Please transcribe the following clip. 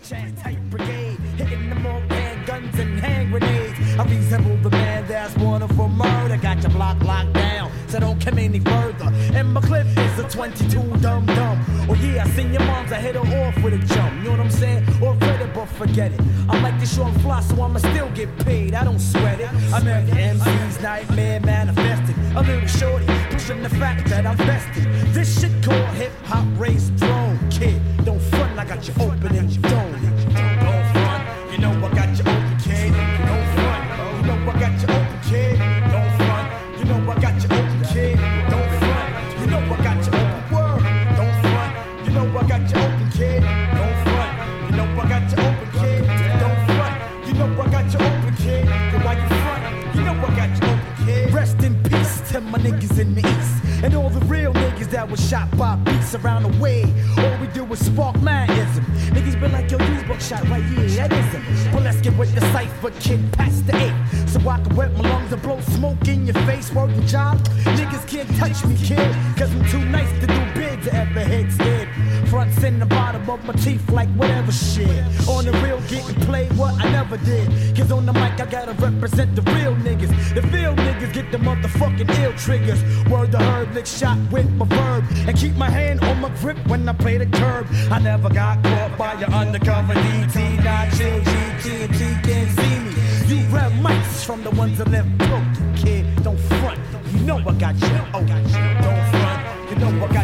bitch-ass type brigade, hitting them all guns and hand grenades. I resemble the man that's wanted for murder. Got your block locked down, so don't come any further. And my clip is a 22 dumb. Oh yeah, I seen your moms, I hit her off with a jump. You know what I'm saying? Or read it, but forget it. I like to show I'm fly, so I'ma still get paid. I don't sweat it. I'm every MC's nightmare manifested. A little shorty, pushing the fact that I'm vested. This shit called hip-hop race throne. Kid, don't front, I got you open and you don't. Don't front, you know I got you open, kid. Don't front, you know I got you open, kid. Don't front, you know I got you open, kid. Don't front, you know I got you open, word. Don't front, you know I got you open, kid. Don't front, you know I got you open, kid. Don't front, you know I got you open, kid. And while you front, you know I got you open, kid. Rest in peace to my niggas in the east. And all the real niggas that was shot by beats around the way. All we do is spark manism. Niggas been like, yo, use buckshot right here, that is him. But let's get with the cipher, kid, past the 8. So I can wet my lungs and blow smoke in your face. Working job, niggas can't touch me, kid. Cause I'm too nice to do big to ever hit scared. Fronts in the bottom of my teeth like whatever shit. On the real getting played what I never did. Cause on the mic I gotta represent the real niggas. The real niggas get the motherfucking ill triggers. Word to herb, lick shot with my verb. And keep my hand on my grip when I play the curb. I never got caught by your undercover DT. Not chill, GT and T can't see me. You rap mics from the ones that live broken, kid. Don't front, you know I got you. Oh, don't front, you know I got you.